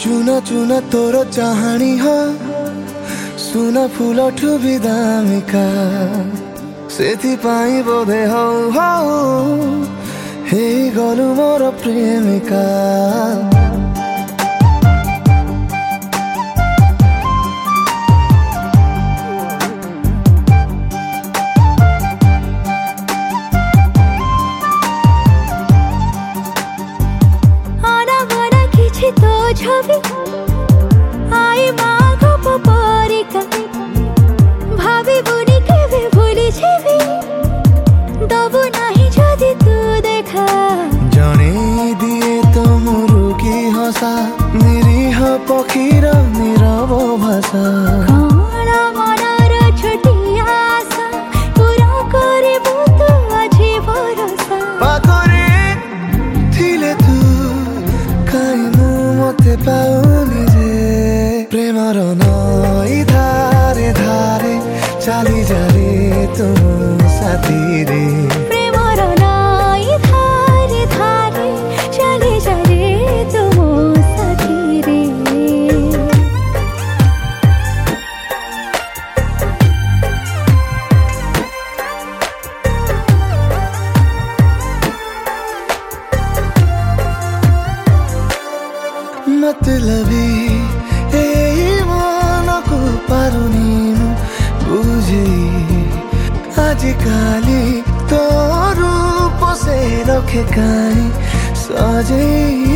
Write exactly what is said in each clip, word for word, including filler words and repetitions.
चुना चुना तोर चाहाणी हो सुना फूल ठू भी दामिका सेथिपाई बोधे हौ हौ हे गलु मोर प्रेमिका। तो छवि आई माघ परिका भाभी बुनी के भूली छवि दबु नहीं जदि तू देखा जणे दिए तो मुरुकी हसा निरीह पक्षीर नीरव भाषा कण मनर छोटिया आशा पूरा करिबु तू आछि भरोसा पाखरे थिले तू काई मते पाउनी रे प्रेमर नई धारे धारे चाली जारे तुम साथी रे प्रेमर नई धारे धारे चाली जारे तुम साथी रे। मतलबी ए मन को पारुनी बुझे आजिकाली तो रूप से रखे काई सजे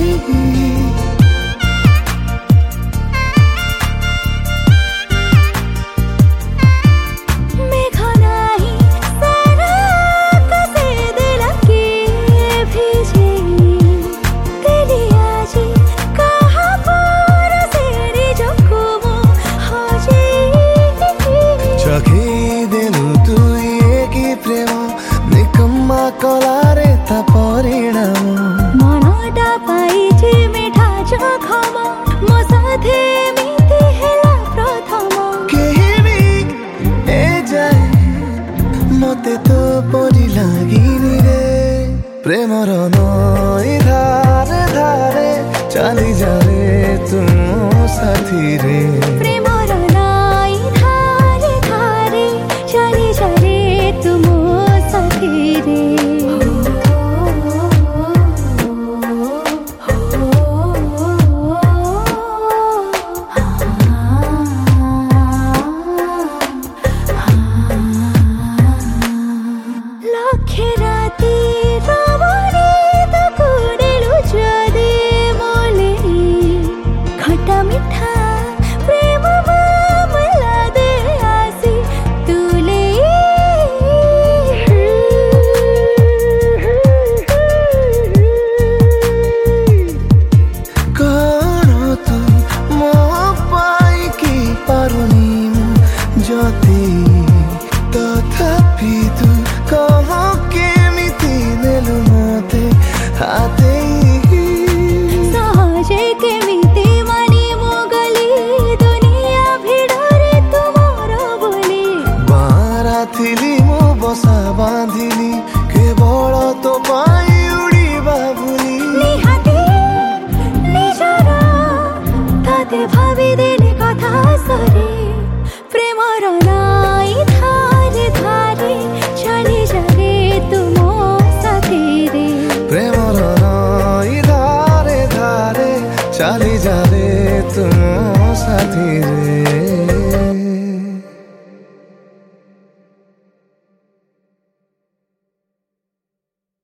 कलारे ता परिणाम मनटा पाइछि मिठा जखम मो साथे मिति हेला प्रथम केही भी ए जाए मते तो परि लागिनी रे प्रेमर नई धारे धारे चाली जारे तुम साथी रे प्रेमर नई धारे धारे चाली जारे तुम साथी रे। तथापि तू कह केमिति नेलु मते हाते सहजे केमिति मानी मोगली दुनिया भिड़रे तुमर बोली बारा थिली मो बसा बांधिली केवल तो पाई उड़ीबा भूली निहाती निजर ताते भावी देले कथा सरे प्रेमर नई धारे धारे चाली जारे तुम साथी रे प्रेमर नई धारे धारे चाली जारे तुम साथी रे।